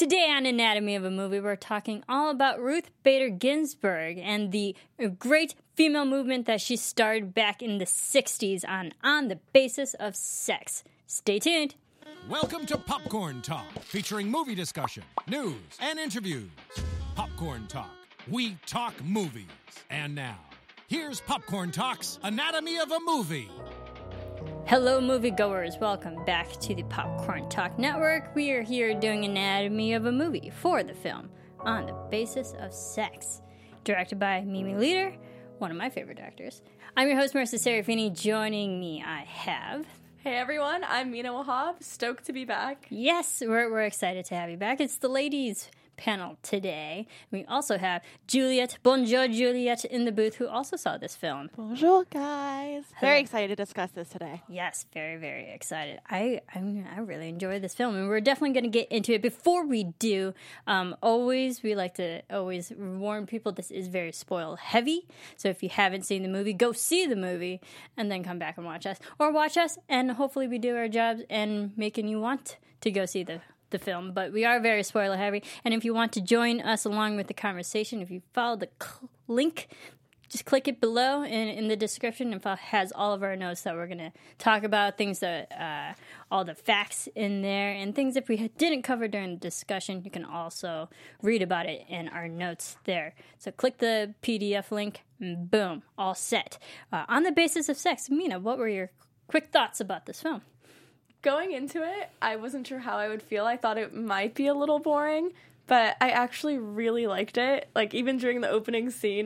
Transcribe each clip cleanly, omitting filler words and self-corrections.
Today on Anatomy of a Movie, we're talking all about Ruth Bader Ginsburg and the great female movement that she started back in the 60s on the basis of sex. Stay tuned. Welcome to Popcorn Talk, featuring movie discussion, news, and interviews. Popcorn Talk. We talk movies. And now, here's Popcorn Talk's Anatomy of a Movie. Hello, moviegoers. Welcome back to the Popcorn Talk Network. We are here doing Anatomy of a Movie for the film On the Basis of Sex, directed by Mimi Leder, one of my favorite directors. I'm your host, Marissa Serafini. Joining me, I have... Hey everyone, I'm Mina Wahab. Stoked to be back. Yes, we're excited to have you back. It's the ladies panel today. We also have Juliet, bonjour Juliet, in the booth, who also saw this film. Bonjour, guys. Very excited to discuss this today. Yes, very, very excited. I really enjoyed this film, and we're definitely going to get into it. Before we do, we like to always warn people this is very spoil heavy. So if you haven't seen the movie, go see the movie, and then come back and watch us. Or watch us, and hopefully we do our jobs and making you want to go see the film, but we are very spoiler heavy. And if you want to join us along with the conversation, if you follow the link, just click it below in the description. It has all of our notes that we're going to talk about, things that all the facts in there, and things if we didn't cover during the discussion, you can also read about it in our notes there. So click the PDF link, and boom, all set. On the Basis of Sex, Mina, what were your quick thoughts about this film? Going into it, I wasn't sure how I would feel. I thought it might be a little boring, but I actually really liked it. Like, even during the opening scene,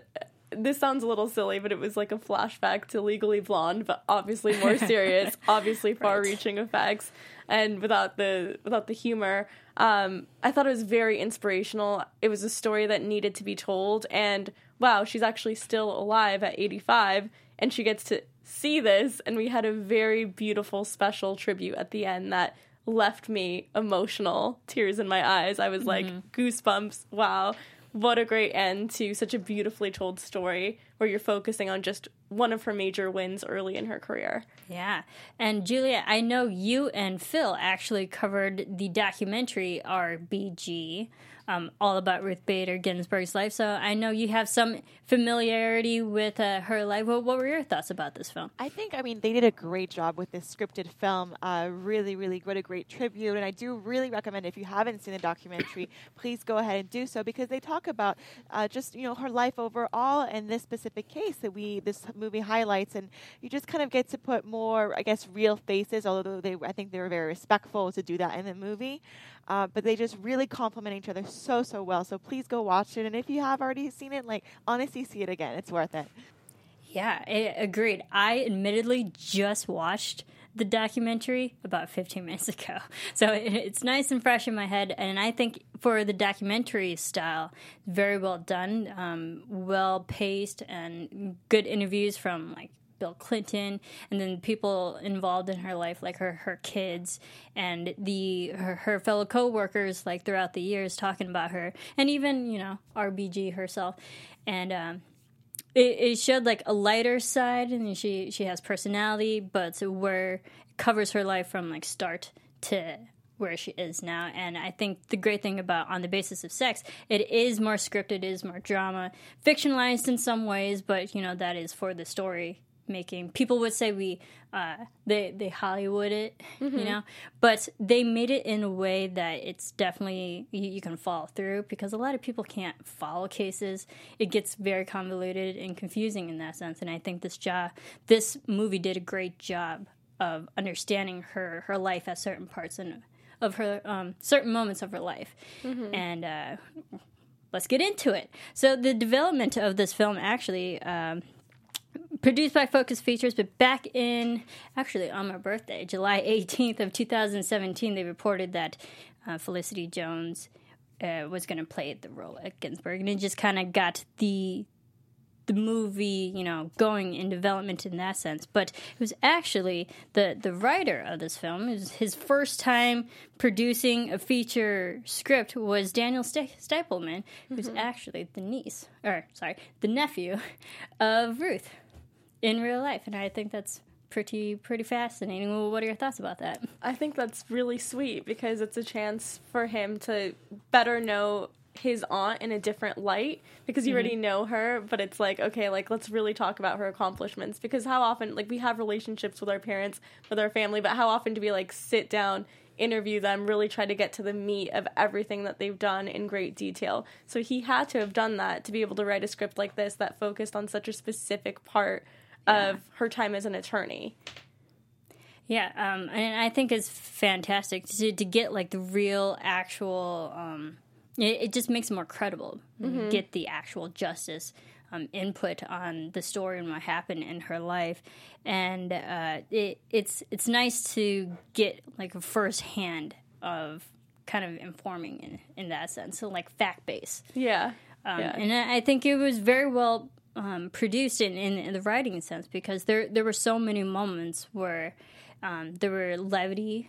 this sounds a little silly, but it was like a flashback to Legally Blonde, but obviously more serious, obviously far-reaching effects, and without the humor. I thought it was very inspirational. It was a story that needed to be told, and wow, she's actually still alive at 85, and she gets to see this, and we had a very beautiful special tribute at the end that left me emotional, tears in my eyes. I was like, goosebumps, wow, what a great end to such a beautifully told story where you're focusing on just one of her major wins early in her career. Yeah. And Julia, I know you and Phil actually covered the documentary RBG, all about Ruth Bader Ginsburg's life. So I know you have some familiarity with her life. What were your thoughts about this film? I think, they did a great job with this scripted film. Really, really good, a great tribute. And I do really recommend, if you haven't seen the documentary, please go ahead and do so, because they talk about her life overall and this specific case that this movie highlights. And you just kind of get to put more, real faces, although I think they were very respectful to do that in the movie. But they just really complement each other so well. So please go watch it. And if you have already seen it, honestly, see it again. It's worth it. Yeah, agreed. I admittedly just watched the documentary about 15 minutes ago. So it's nice and fresh in my head. And I think for the documentary style, very well done, well paced, and good interviews from Bill Clinton, and then people involved in her life, like her kids and her fellow co-workers, throughout the years, talking about her, and even RBG herself, and it showed a lighter side, and she has personality, but where it covers her life from start to where she is now. And I think the great thing about On the Basis of Sex, it is more scripted, it is more drama, fictionalized in some ways, but that is for the story making. People would say they Hollywood it, but they made it in a way that it's definitely you can follow through, because a lot of people can't follow cases. It gets very convoluted and confusing in that sense, and I think this movie did a great job of understanding her life at certain parts and of her certain moments of her life. And let's get into it. So the development of this film actually produced by Focus Features, but back on my birthday, July 18th of 2017, they reported that Felicity Jones was going to play the role at Ginsburg, and it just kind of got the movie, going in development in that sense. But it was actually the writer of this film. It was his first time producing a feature script was Daniel Stapleman, who's actually the nephew of Ruth in real life, and I think that's pretty fascinating. Well, what are your thoughts about that? I think that's really sweet because it's a chance for him to better know his aunt in a different light, because you already know her, but it's like, okay, like, let's really talk about her accomplishments, because how often, like, we have relationships with our parents, with our family, but how often do we, like, sit down, interview them, really try to get to the meat of everything that they've done in great detail? So he had to have done that to be able to write a script like this that focused on such a specific part of her time as an attorney. Yeah, and I think it's fantastic to get, like, the real, actual, it just makes it more credible. Get the actual justice input on the story and what happened in her life. And it's nice to get, like, a firsthand of kind of informing in that sense. So, like, fact-based. Yeah. And I think it was very well produced in the writing sense, because there were so many moments where there were levity,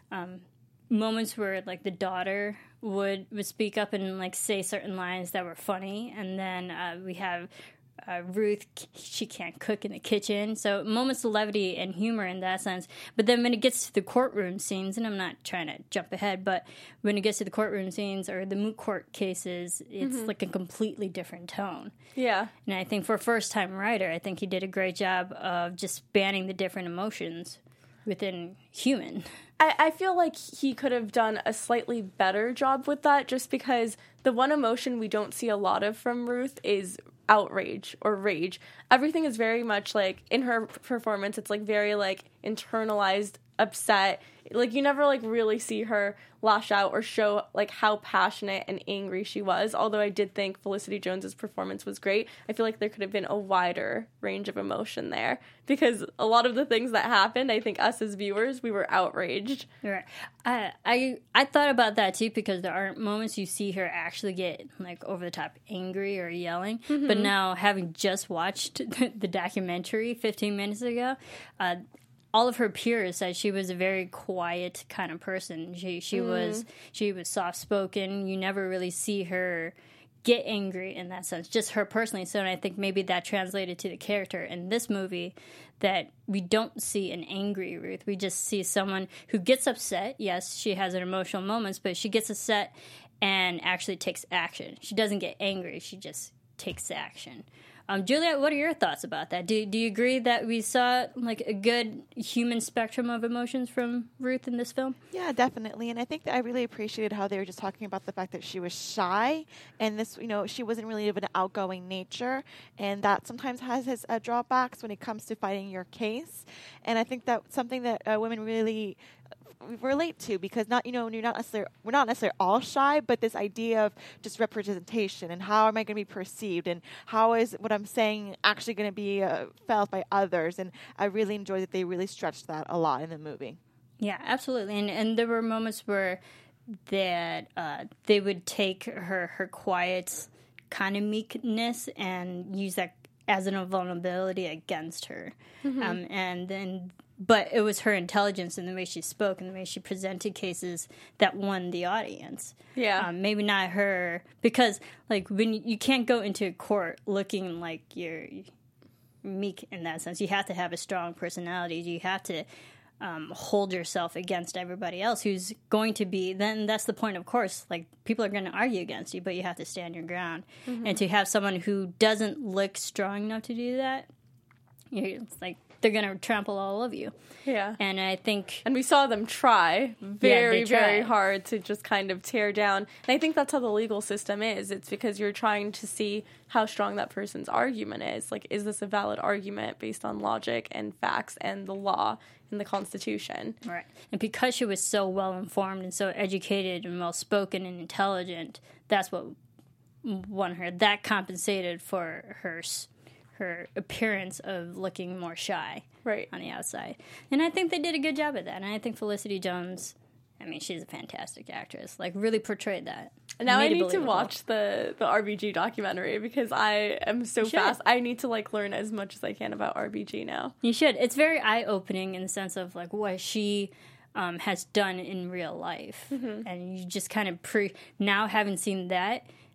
moments where, like, the daughter would speak up and, like, say certain lines that were funny, and then we have Ruth, she can't cook in the kitchen, so moments of levity and humor in that sense. But then when it gets to the courtroom scenes, and I'm not trying to jump ahead, but when it gets to the courtroom scenes or the moot court cases, it's like a completely different tone. Yeah. And I think for a first-time writer, I think he did a great job of just spanning the different emotions within human. I feel like he could have done a slightly better job with that, just because the one emotion we don't see a lot of from Ruth is outrage or rage. Everything is very much, like, in her performance, it's, like, very, like, internalized, upset. Like, you never, like, really see her lash out or show, like, how passionate and angry she was. Although I did think Felicity Jones's performance was great, I feel like there could have been a wider range of emotion there, because a lot of the things that happened, I think us as viewers, we were outraged. Right. I thought about that too, because there aren't moments you see her actually get, like, over the top angry or yelling. But now, having just watched the documentary 15 minutes ago, all of her peers said she was a very quiet kind of person. She was soft spoken. You never really see her get angry in that sense, just her personally. So I think maybe that translated to the character in this movie, that we don't see an angry Ruth. We just see someone who gets upset. Yes, she has her emotional moments, but she gets upset and actually takes action. She doesn't get angry. She just takes action. Juliet, what are your thoughts about that? Do you agree that we saw, like, a good human spectrum of emotions from Ruth in this film? Yeah, definitely. And I think that I really appreciated how they were just talking about the fact that she was shy, and this, she wasn't really of an outgoing nature, and that sometimes has its drawbacks when it comes to fighting your case. And I think that's something that women really relate to, because we're not necessarily all shy, but this idea of just representation and how am I going to be perceived, and how is what I'm saying actually going to be felt by others. And I really enjoyed that they really stretched that a lot in the movie. Yeah, absolutely. And there were moments where that they would take her quiet kind of meekness and use that as an vulnerability against her. But it was her intelligence and the way she spoke and the way she presented cases that won the audience. Yeah. Maybe not her, because, like, when you can't go into court looking like you're meek in that sense. You have to have a strong personality. You have to hold yourself against everybody else who's going to be, then that's the point, of course, like, people are going to argue against you, but you have to stand your ground. And to have someone who doesn't look strong enough to do that, it's like, they're going to trample all of you. Yeah. And I think... And we saw them try very tried. hard to just kind of tear down. And I think that's how the legal system is. It's because you're trying to see how strong that person's argument is. Like, is this a valid argument based on logic and facts and the law and the Constitution? Right. And because she was so well-informed and so educated and well-spoken and intelligent, that's what won her. That compensated for her appearance of looking more shy on the outside. And I think they did a good job of that. And I think Felicity Jones, I mean, she's a fantastic actress, like, really portrayed that. And now I need to watch the RBG documentary, because I am so fast. I need to, like, learn as much as I can about RBG now. You should. It's very eye-opening in the sense of, like, what she has done in real life. And you just kind of now having seen that,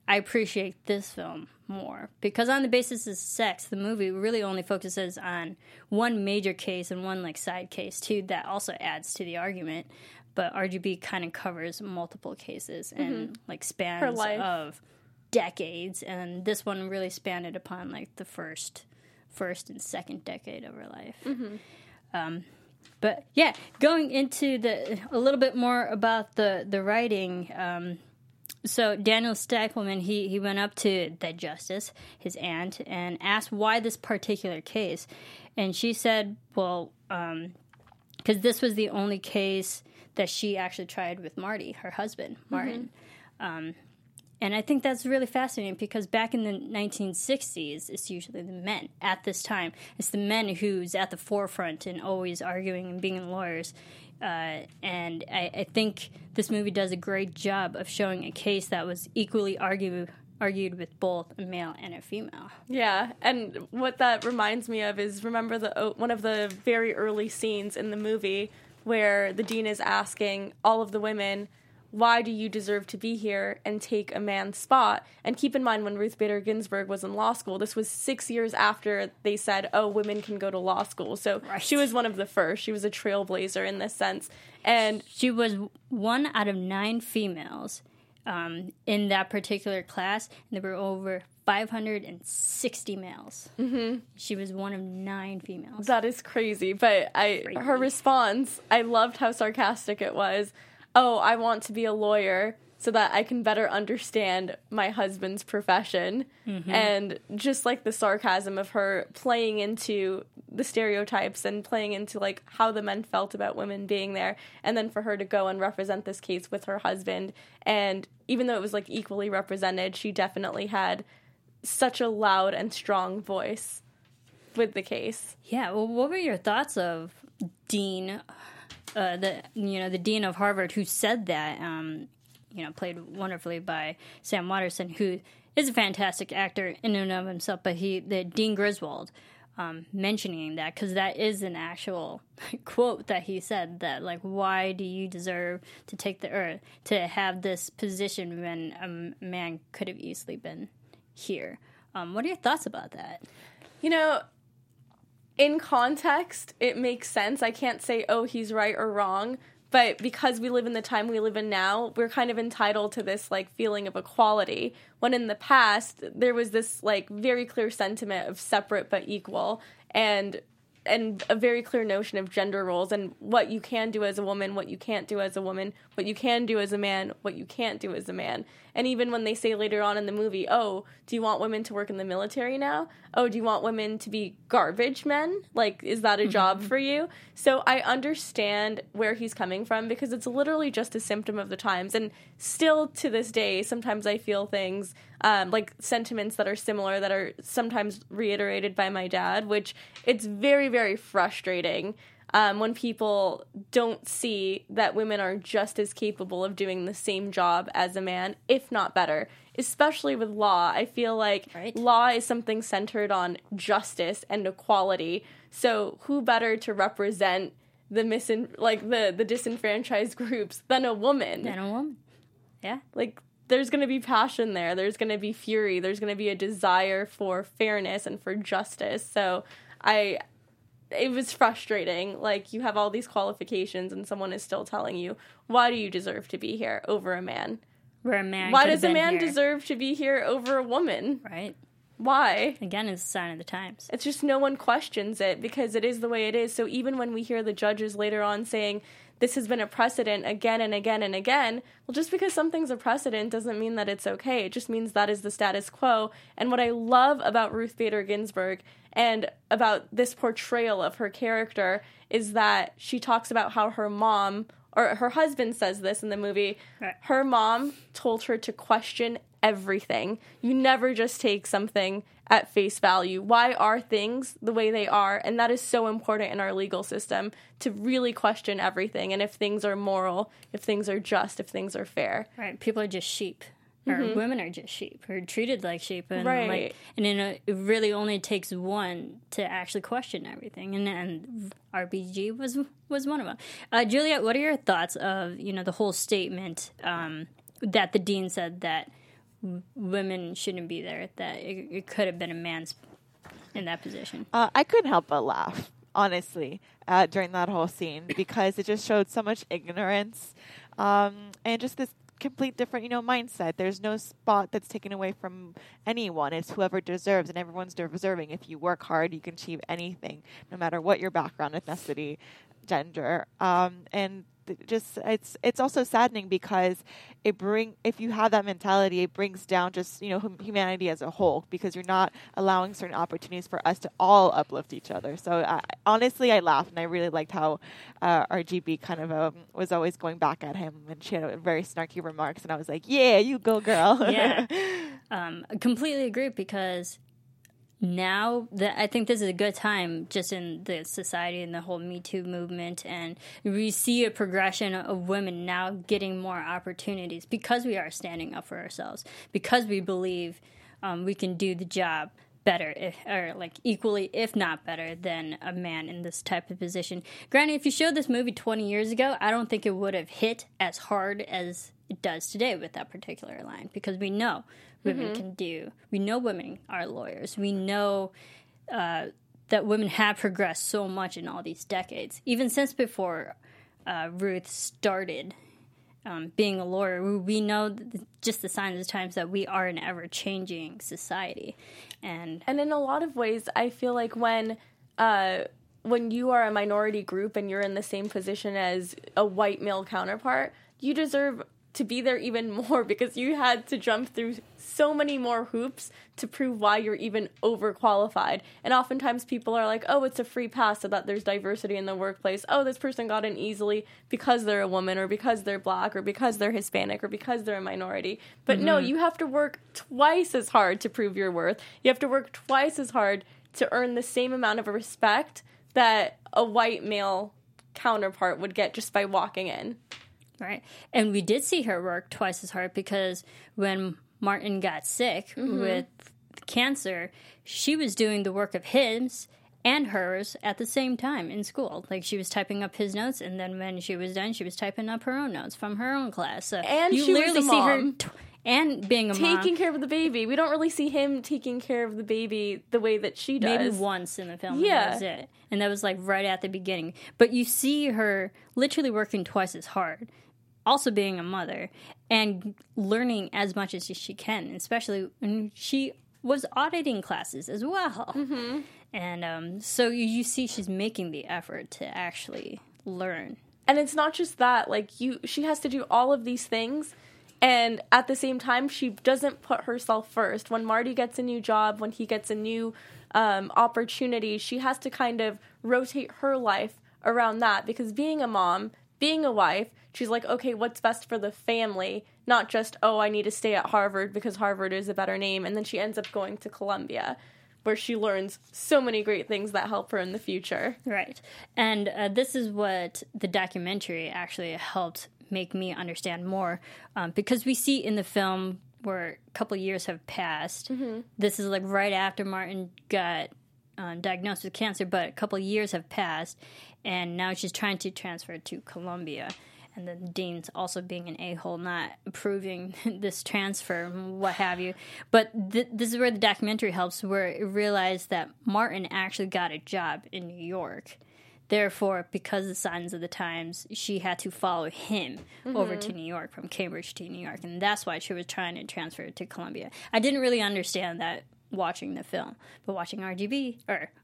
I appreciate this film more. Because on the basis of sex, the movie really only focuses on one major case and one like side case too that also adds to the argument. But RGB kind of covers multiple cases and like spans of decades, and this one really spanned it upon like the first and second decade of her life. But yeah, going into a little bit more about the writing. So Daniel Stackelman, he went up to the justice, his aunt, and asked why this particular case, and she said, well, because this was the only case that she actually tried with Marty, her husband, Martin. And I think that's really fascinating because back in the 1960s, it's usually the men at this time. It's the men who's at the forefront and always arguing and being lawyers. And I think this movie does a great job of showing a case that was equally argued with both a male and a female. Yeah, and what that reminds me of is, remember one of the very early scenes in the movie where the dean is asking all of the women, why do you deserve to be here and take a man's spot? And keep in mind, when Ruth Bader Ginsburg was in law school, this was 6 years after they said, oh, women can go to law school. So she was one of the first. She was a trailblazer in this sense. And she was 1 out of 9 females in that particular class. And there were over 560 males. She was 1 of 9 females. That is crazy. But her response, I loved how sarcastic it was. Oh, I want to be a lawyer so that I can better understand my husband's profession. And just like the sarcasm of her playing into the stereotypes and playing into like how the men felt about women being there, and then for her to go and represent this case with her husband. And even though it was like equally represented, she definitely had such a loud and strong voice with the case. Yeah, well, what were your thoughts of Dean, the dean of Harvard, who said that, played wonderfully by Sam Waterston, who is a fantastic actor in and of himself, but the Dean Griswold, mentioning that, because that is an actual quote that he said, that, like, why do you deserve to take to have this position when a man could have easily been here? What are your thoughts about that? In context, it makes sense. I can't say, oh, he's right or wrong, but because we live in the time we live in now, we're kind of entitled to this, like, feeling of equality, when in the past, there was this, like, very clear sentiment of separate but equal, and a very clear notion of gender roles and what you can do as a woman, what you can't do as a woman, what you can do as a man, what you can't do as a man. And even when they say later on in the movie, oh, do you want women to work in the military now? Oh, do you want women to be garbage men? Like, is that a job for you? So I understand where he's coming from, because it's literally just a symptom of the times. And still to this day, sometimes I feel things like sentiments that are similar, that are sometimes reiterated by my dad, which it's very, very frustrating when people don't see that women are just as capable of doing the same job as a man, if not better. Especially with law, I feel like law is something centered on justice and equality. So who better to represent the disenfranchised groups than a woman? Yeah. Like, there's going to be passion there. There's going to be fury. There's going to be a desire for fairness and for justice. So it was frustrating. Like, you have all these qualifications and someone is still telling you, why do you deserve to be here over a man? Why does a man deserve to be here over a woman? Right. Why? Again, it's a sign of the times. It's just no one questions it because it is the way it is. So even when we hear the judges later on saying this has been a precedent again and again and again, well, just because something's a precedent doesn't mean that it's okay. It just means that is the status quo. And what I love about Ruth Bader Ginsburg and about this portrayal of her character is that she talks about how her mom, or her husband says this in the movie, her mom told her to question everything. You never just take something at face value. Why are things the way they are? And that is so important in our legal system, to really question everything. And if things are moral, if things are just, if things are fair. Right. People are just sheep. Or women are just sheep, or treated like sheep. And it really only takes one to actually question everything. And RBG was one of them. Juliet, what are your thoughts of, the whole statement that the dean said, that women shouldn't be there, that it could have been a man's in that position. I couldn't help but laugh, honestly, during that whole scene because it just showed so much ignorance and just this complete different, mindset. There's no spot that's taken away from anyone. It's whoever deserves, and everyone's deserving. If you work hard, you can achieve anything, no matter what your background, ethnicity, gender, and just it's also saddening because if you have that mentality, it brings down just humanity as a whole, because you're not allowing certain opportunities for us to all uplift each other. So honestly, I laughed, and I really liked how RGB kind of was always going back at him, and she had very snarky remarks, and I was like, yeah, you go, girl. Yeah, I completely agree, because now that I think this is a good time just in the society and the whole Me Too movement, and we see a progression of women now getting more opportunities because we are standing up for ourselves, because we believe we can do the job better, or like equally, if not better, than a man in this type of position. Granted, if you showed this movie 20 years ago, I don't think it would have hit as hard as it does today with that particular line, because we know women can do. We know women are lawyers. We know that women have progressed so much in all these decades, even since before Ruth started being a lawyer. We know just the signs of the times that we are an ever-changing society, and in a lot of ways, I feel like when you are a minority group and you're in the same position as a white male counterpart, you deserve to be there even more, because you had to jump through so many more hoops to prove why you're even overqualified. And oftentimes people are like, oh, it's a free pass so that there's diversity in the workplace. Oh, this person got in easily because they're a woman, or because they're black, or because they're Hispanic, or because they're a minority. But no, you have to work twice as hard to prove your worth. You have to work twice as hard to earn the same amount of respect that a white male counterpart would get just by walking in. Right. And we did see her work twice as hard, because when Martin got sick with cancer, she was doing the work of his and hers at the same time in school. Like, she was typing up his notes, and then when she was done, she was typing up her own notes from her own class. So and you she literally was a see mom. her and being a mom. Taking care of the baby. We don't really see him taking care of the baby the way that she does. Maybe once in the film, and that was it. And that was like right at the beginning. But you see her literally working twice as hard, also being a mother, and learning as much as she can, especially when she was auditing classes as well. And so you see she's making the effort to actually learn. And it's not just that. Like, she has to do all of these things, and at the same time, she doesn't put herself first. When Marty gets a new job, when he gets a new opportunity, she has to kind of rotate her life around that, because being a mom, being a wife, she's like, okay, what's best for the family? Not just, oh, I need to stay at Harvard because Harvard is a better name. And then she ends up going to Columbia, where she learns so many great things that help her in the future. Right. And this is what the documentary actually helped make me understand more, because we see in the film where a couple years have passed. This is like right after Martin got diagnosed with cancer, but a couple years have passed, and now she's trying to transfer to Columbia. And then Dean's also being an a-hole, not approving this transfer, what have you. But this is where the documentary helps, where it realized that Martin actually got a job in New York. Therefore, because of the signs of the times, she had to follow him over to New York, from Cambridge to New York. And that's why she was trying to transfer to Columbia. I didn't really understand that watching the film, but watching RBG,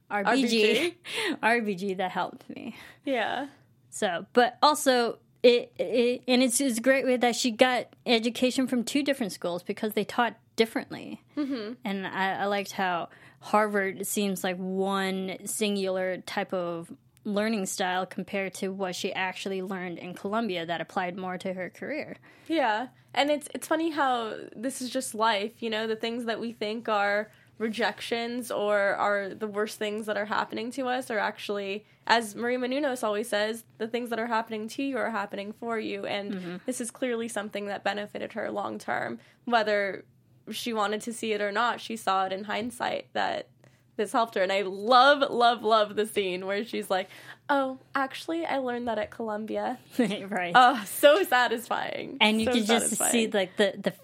that helped me. Yeah. So, but also, it's a great way that she got education from two different schools, because they taught differently. And I liked how Harvard seems like one singular type of learning style compared to what she actually learned in Columbia that applied more to her career. Yeah. And it's funny how this is just life, the things that we think are rejections or are the worst things that are happening to us are actually, as Maria Menounos always says, the things that are happening to you are happening for you. And this is clearly something that benefited her long term. Whether she wanted to see it or not, she saw it in hindsight that this helped her. And I love, love, love the scene where she's like, oh, actually, I learned that at Columbia. Right. Oh, so satisfying. And you so can just see, like,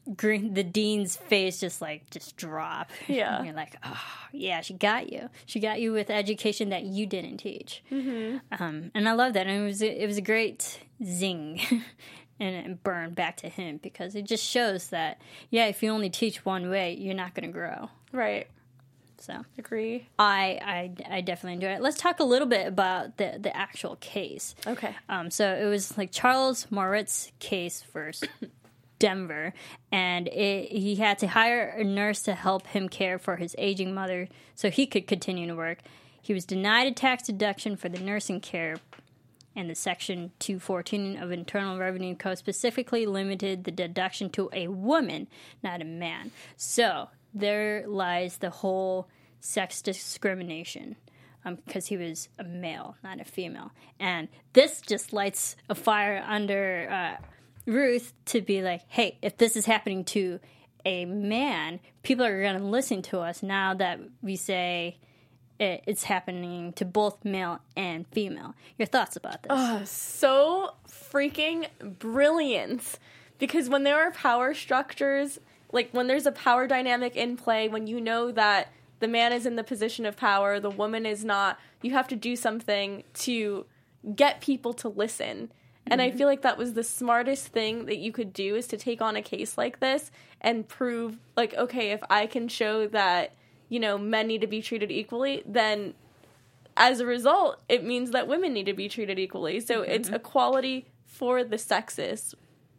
the dean's face just drop. Yeah. And you're like, oh, yeah, she got you. She got you with education that you didn't teach. Mm-hmm. And I love that. And it was a great zing and it burned back to him because it just shows that, yeah, if you only teach one way, you're not going to grow. Right. So Agree. I definitely enjoy it. Let's talk a little bit about the actual case. Okay. So it was like Charles Moritz case versus Denver, and he had to hire a nurse to help him care for his aging mother so he could continue to work. He was denied a tax deduction for the nursing care, and the Section 214 of Internal Revenue Code specifically limited the deduction to a woman, not a man. So there lies the whole sex discrimination, because he was a male, not a female. And this just lights a fire under Ruth to be like, hey, if this is happening to a man, people are going to listen to us now that we say it's happening to both male and female. Your thoughts about this? So freaking brilliant. Because when there are power structures, like when there's a power dynamic in play, when you know that the man is in the position of power, the woman is not, you have to do something to get people to listen. And I feel like that was the smartest thing that you could do, is to take on a case like this and prove, like, okay, if I can show that, men need to be treated equally, then as a result, it means that women need to be treated equally. So it's equality for the sexes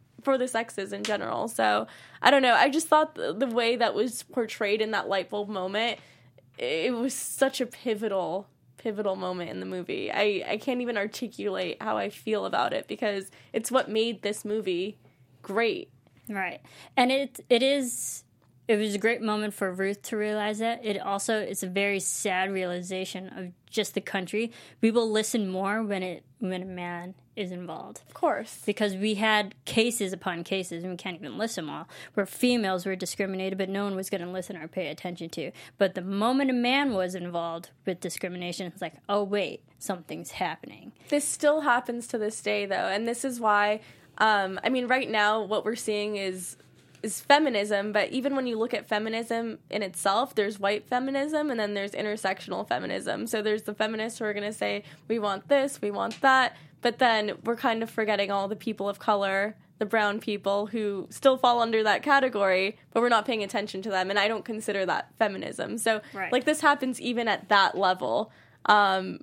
in general. So I don't know. I just thought the way that was portrayed in that light bulb moment, it was such a pivotal moment in the movie. I can't even articulate how I feel about it because it's what made this movie great. Right. And it was a great moment for Ruth to realize that. It's a very sad realization of just the country. We will listen more when a man is involved. Of course. Because we had cases upon cases, and we can't even list them all, where females were discriminated, but no one was going to listen or pay attention to. But the moment a man was involved with discrimination, it's like, oh, wait, something's happening. This still happens to this day, though, and this is why, right now, what we're seeing is feminism, but even when you look at feminism in itself, there's white feminism and then there's intersectional feminism. So there's the feminists who are going to say, we want this, we want that, but then we're kind of forgetting all the people of color, the brown people who still fall under that category, but we're not paying attention to them, and I don't consider that feminism. So, right. This happens even at that level. And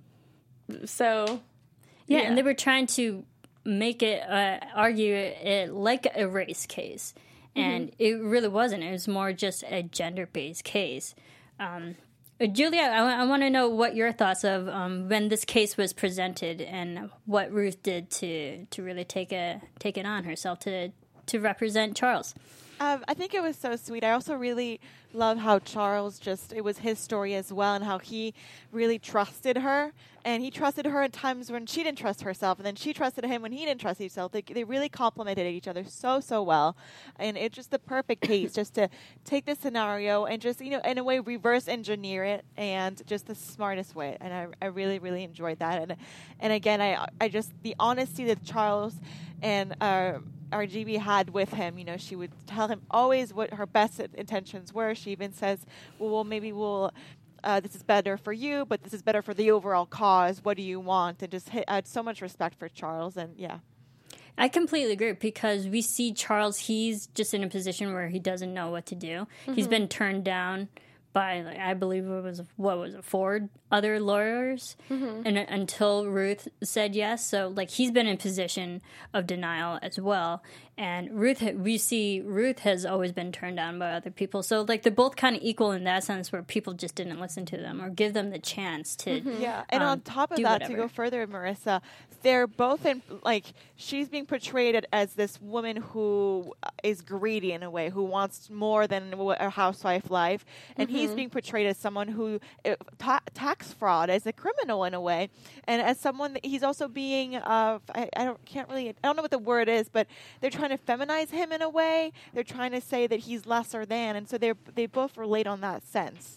they were trying to make it, argue it like a race case. And it really wasn't. It was more just a gender-based case. Julia, I want to know what your thoughts of when this case was presented and what Ruth did to really take it on herself to represent Charles. I think it was so sweet. I also really love how Charles it was his story as well, and how he really trusted her. And he trusted her at times when she didn't trust herself, and then she trusted him when he didn't trust himself. They really complemented each other so well. And it's just the perfect case just to take this scenario and just, in a way, reverse engineer it, and just the smartest way. And I really, really enjoyed that. And again, I just, the honesty that Charles and RGB had with him, she would tell him always what her best intentions were. She even says, well, maybe this is better for you, but this is better for the overall cause. What do you want? And just had so much respect for Charles. And yeah. I completely agree, because we see Charles, he's just in a position where he doesn't know what to do. He's been turned down by, I believe it was, 4 other lawyers, and until Ruth said yes. So, he's been in position of denial as well. And we see Ruth has always been turned down by other people. So, they're both kind of equal in that sense, where people just didn't listen to them or give them the chance to Yeah, and on top of that, whatever. to go further, Marissa, they're both in, she's being portrayed as this woman who is greedy in a way, who wants more than a housewife life. And he's being portrayed as someone who, tax fraud, as a criminal in a way. And as someone, he's also being, I don't know what the word is, but they're trying to feminize him in a way. They're trying to say that he's lesser than. And so they both relate on that sense.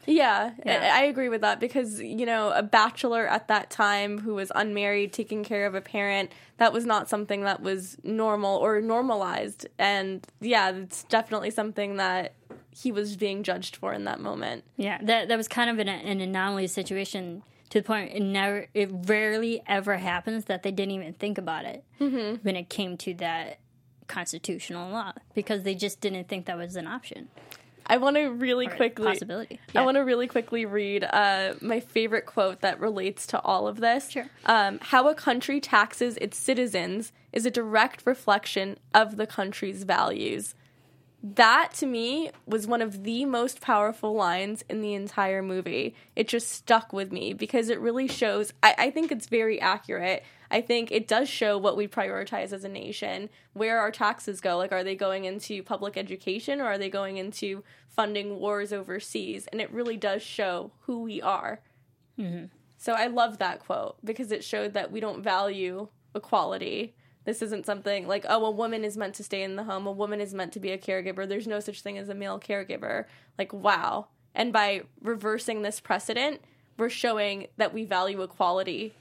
Yeah, I agree with that because, you know, a bachelor at that time who was unmarried, taking care of a parent, that was not something that was normal or normalized. And yeah, it's definitely something that he was being judged for in that moment. Yeah, that was kind of an anomalous situation to the point it rarely ever happens that they didn't even think about it when it came to that constitutional law because they just didn't think that was an option. I want to really quickly possibility. Yeah. I want to really quickly read my favorite quote that relates to all of this. Sure. How a country taxes its citizens is a direct reflection of the country's values. That, to me, was one of the most powerful lines in the entire movie. It just stuck with me because it really shows, I think it's very accurate. I think it does show what we prioritize as a nation, where our taxes go. Like, are they going into public education or are they going into funding wars overseas? And it really does show who we are. Mm-hmm. So I love that quote because it showed that we don't value equality. This isn't something like, oh, a woman is meant to stay in the home. A woman is meant to be a caregiver. There's no such thing as a male caregiver. Like, wow. And by reversing this precedent, we're showing that we value equality.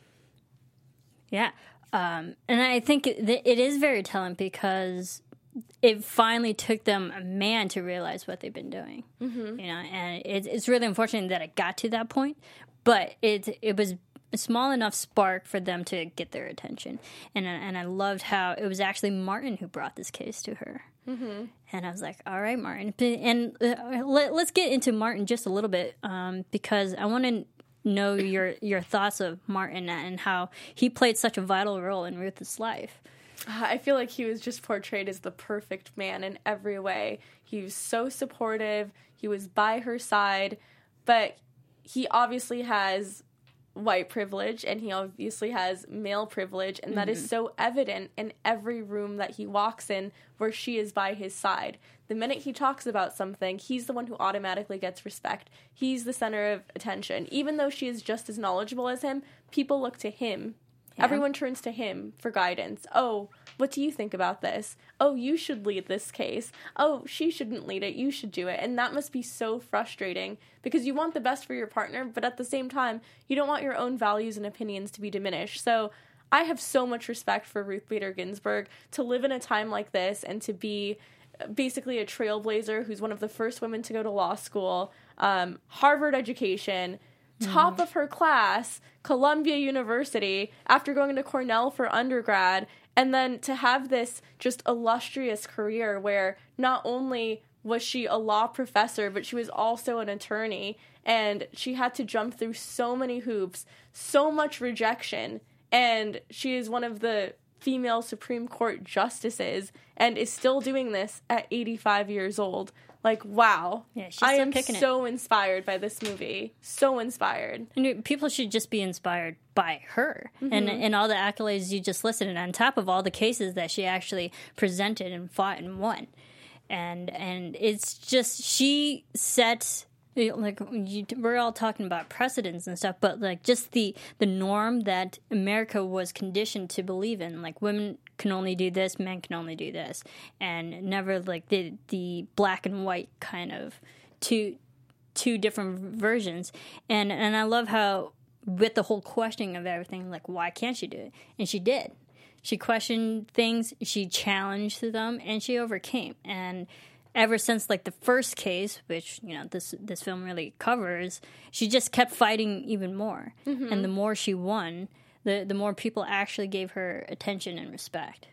Yeah. And I think it is very telling because it finally took them a man to realize what they've been doing. Mm-hmm. You know, and it's really unfortunate that it got to that point, but it was a small enough spark for them to get their attention. And I loved how it was actually Martin who brought this case to her. Mm-hmm. And I was like, all right, Martin. And let's get into Martin just a little bit because I want to know your thoughts of Martin and how he played such a vital role in Ruth's life. I feel like he was just portrayed as the perfect man in every way. He was so supportive. He was by her side. But he obviously has white privilege and he obviously has male privilege, and that is so evident in every room that he walks in where she is by his side. The minute he talks about something, he's the one who automatically gets respect. He's the center of attention. Even though she is just as knowledgeable as him, people look to him. Yeah. Everyone turns to him for guidance. Oh, what do you think about this? Oh, you should lead this case. Oh, she shouldn't lead it. You should do it. And that must be so frustrating because you want the best for your partner, but at the same time, you don't want your own values and opinions to be diminished. So I have so much respect for Ruth Bader Ginsburg to live in a time like this and to be basically a trailblazer who's one of the first women to go to law school, Harvard education, top of her class, Columbia University, after going to Cornell for undergrad, and then to have this just illustrious career where not only was she a law professor, but she was also an attorney, and she had to jump through so many hoops, so much rejection, and she is one of the female Supreme Court justices and is still doing this at 85 years old. Like, wow. Yeah, she's I am so inspired by this movie. So inspired. And people should just be inspired by her and all the accolades you just listed, and on top of all the cases that she actually presented and fought and won. And it's just, she set, like, we're all talking about precedents and stuff, but like just the norm that America was conditioned to believe in. Like, women can only do this, men can only do this, and never like the black and white kind of two different versions. And I love how with the whole questioning of everything, like, why can't she do it? And she did. She questioned things, she challenged them, and she overcame. And ever since like the first case, which, you know, this film really covers, she just kept fighting even more. And the more she won, the more people actually gave her attention and respect.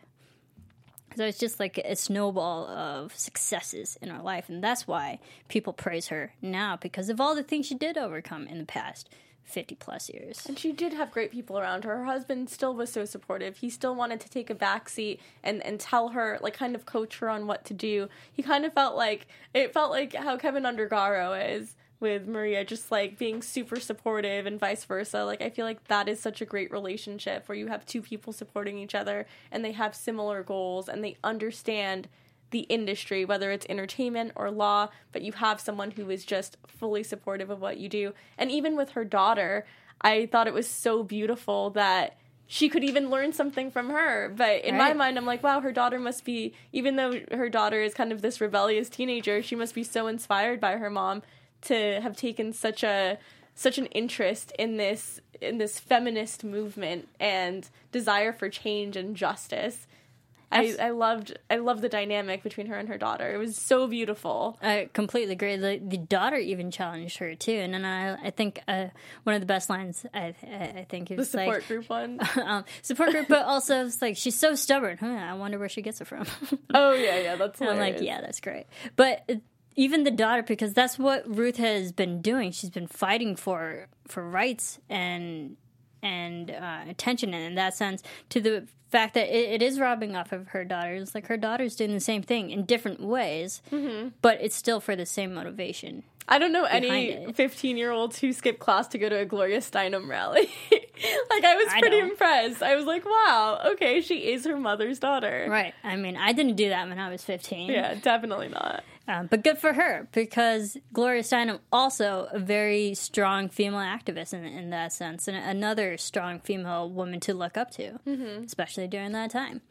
So it's just like a snowball of successes in her life, and that's why people praise her now, because of all the things she did overcome in the past 50 plus years. And she did have great people around her. Her husband still was so supportive. He still wanted to take a backseat and tell her, like, kind of coach her on what to do. He kind of felt like how Kevin Undergaro is with Maria, just like being super supportive and vice versa. Like, I feel like that is such a great relationship where you have two people supporting each other and they have similar goals and they understand the industry, whether it's entertainment or law, but you have someone who is just fully supportive of what you do. And even with her daughter, I thought it was so beautiful that she could even learn something from her. But in my mind, I'm like, wow, her daughter must be, even though her daughter is kind of this rebellious teenager, she must be so inspired by her mom to have taken such an interest in this feminist movement and desire for change and justice. I loved the dynamic between her and her daughter. It was so beautiful. I completely agree. The daughter even challenged her too, and then I think one of the best lines I think is the support group one. Support group, but also it's like she's so stubborn. I wonder where she gets it from. Oh yeah, that's hilarious. I'm like, yeah, that's great. But even the daughter, because that's what Ruth has been doing. She's been fighting for rights and attention, and in that sense, to the fact that it is robbing off of her daughters. Like, her daughter's doing the same thing in different ways, but it's still for the same motivation. I don't know any 15-year-olds who skip class to go to a Gloria Steinem rally. Like, I was pretty impressed. I was like, wow, okay, she is her mother's daughter. Right. I mean, I didn't do that when I was 15. Yeah, definitely not. But good for her, because Gloria Steinem, also a very strong female activist in that sense, and another strong female woman to look up to, especially during that time.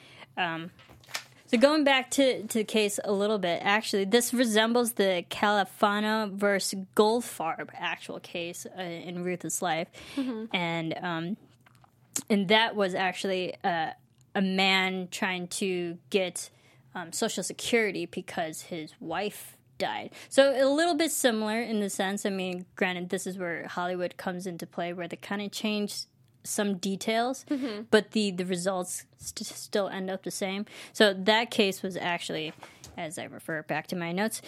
So going back to the case a little bit, actually, this resembles the Califano versus Goldfarb actual case in Ruth's life, and that was actually a man trying to get Social Security because his wife died. So a little bit similar in the sense, I mean, granted, this is where Hollywood comes into play, where they kind of change some details, but the results still end up the same. So that case was actually, as I refer back to my notes,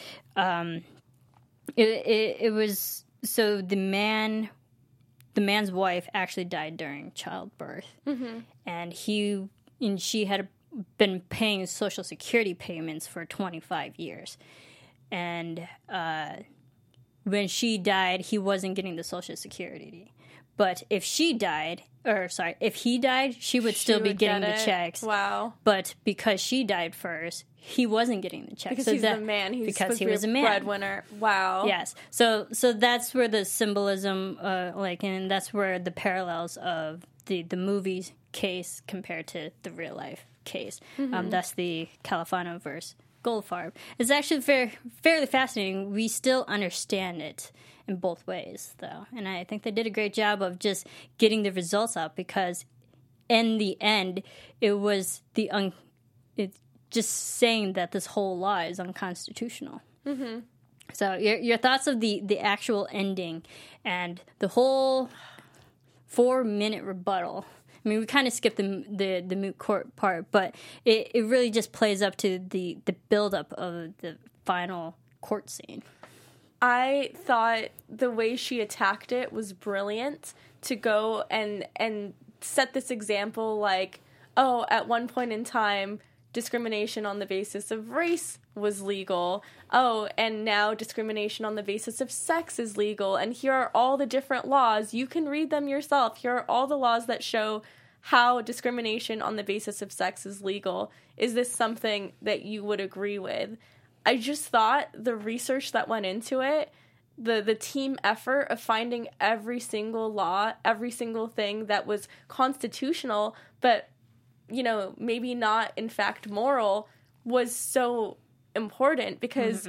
it was, so the man's wife actually died during childbirth, and she had been paying Social Security payments for 25 years. And when she died, he wasn't getting the Social Security. But if he died, she would still be getting the checks. Wow. But because she died first, he wasn't getting the checks. Because he's the man. Because he was a man. Breadwinner. Wow. Yes. So that's where the symbolism, and that's where the parallels of the movie case compared to the real life case. That's the Califano versus Goldfarb. It's actually fairly fascinating. We still understand it in both ways, though. And I think they did a great job of just getting the results out, because in the end, it was it's just saying that this whole law is unconstitutional. So your thoughts of the actual ending and the whole 4-minute rebuttal. I mean, we kind of skipped the moot court part, but it really just plays up to the buildup of the final court scene. I thought the way she attacked it was brilliant, to go and set this example, like, oh, at one point in time, discrimination on the basis of race was legal. Oh, and now discrimination on the basis of sex is legal. And here are all the different laws. You can read them yourself. Here are all the laws that show how discrimination on the basis of sex is legal. Is this something that you would agree with? I just thought the research that went into it, the team effort of finding every single law, every single thing that was constitutional, but, maybe not in fact moral, was so important, because,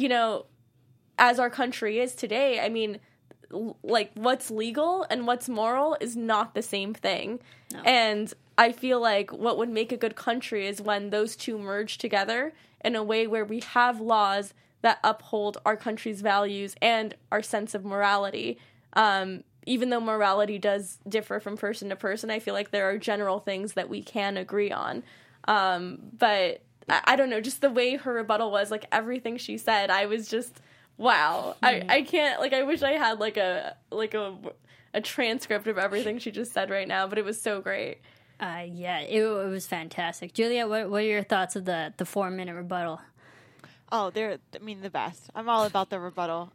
as our country is today, I mean, like, what's legal and what's moral is not the same thing. No. And I feel like what would make a good country is when those two merge together in a way where we have laws that uphold our country's values and our sense of morality. Even though morality does differ from person to person, I feel like there are general things that we can agree on. But I don't know, just the way her rebuttal was, like, everything she said, I was just, wow. I can't, like, I wish I had like a transcript of everything she just said right now, but it was so great. Yeah, it was fantastic. Julia, what are your thoughts of the 4-minute rebuttal? Oh, the best. I'm all about the rebuttal.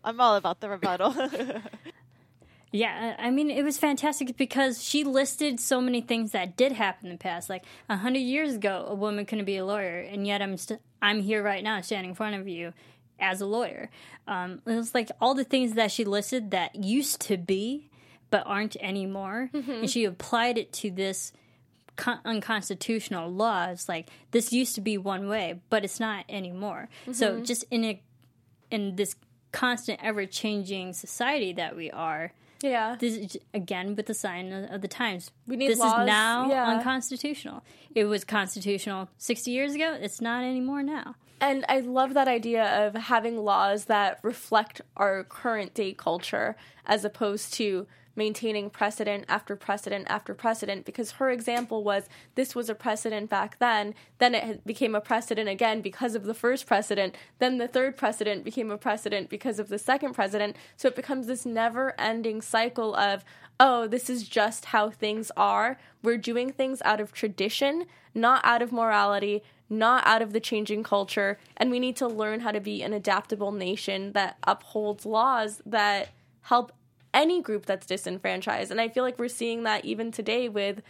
Yeah, I mean, it was fantastic because she listed so many things that did happen in the past. Like, 100 years ago, a woman couldn't be a lawyer, and yet I'm here right now standing in front of you as a lawyer. It was like all the things that she listed that used to be but aren't anymore, and she applied it to this unconstitutional law. It's like, this used to be one way, but it's not anymore. So just in this constant, ever-changing society that we are. Yeah. This is, again, with the sign of the times. We need this laws. is now Yeah. unconstitutional. It was constitutional 60 years ago. It's not anymore now. And I love that idea of having laws that reflect our current day culture as opposed to maintaining precedent after precedent after precedent, because her example was this was a precedent back then it became a precedent again because of the first precedent, then the third precedent became a precedent because of the second precedent. So it becomes this never-ending cycle of, oh, this is just how things are. We're doing things out of tradition, not out of morality, not out of the changing culture, and we need to learn how to be an adaptable nation that upholds laws that help any group that's disenfranchised. And I feel like we're seeing that even today with,